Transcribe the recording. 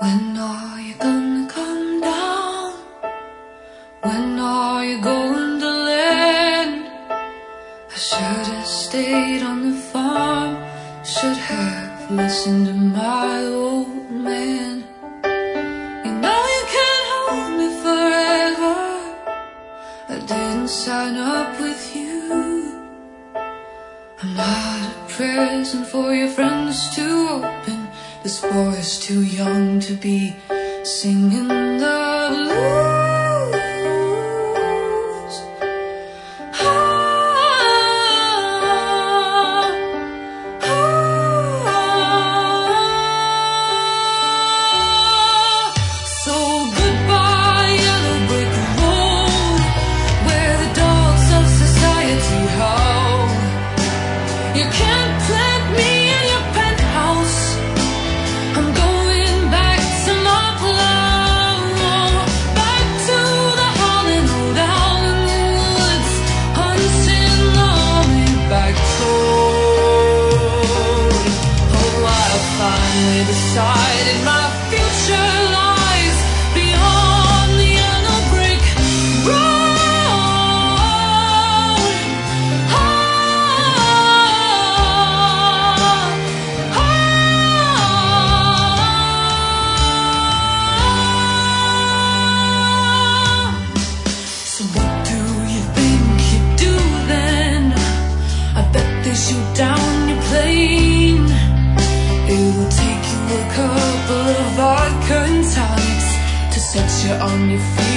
When are you gonna come down? When are you going to land? I should have stayed on the farm, should have listened to my old man. You know you can't hold me forever, I didn't sign up with you. I'm not a present for your friends to open. This boy's too young to be singing the blues. So goodbye, yellow brick road, where the dogs of society howl. You can't plant me in your penthouse. I'm going back to my plow, back to the howling old owl in the woods, hunting the back road. Oh, I finally decided my future lies beyond the yellow brick road. So what do you think you do then? I bet they shoot down your plane. It will take you a couple of vodka and tonics to set you on your feet.